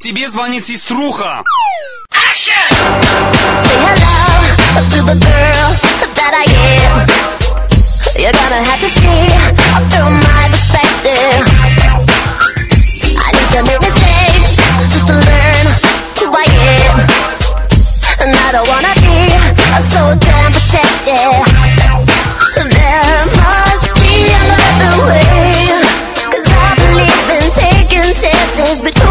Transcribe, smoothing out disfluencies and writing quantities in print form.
Тебе звонит сеструха. Say hello to the girl that I am. You're gonna have to see through my perspective. I need to make mistakes just to learn who I am. And I don't wanna be so damn protected. There must be another way, 'cause I believe in taking chances.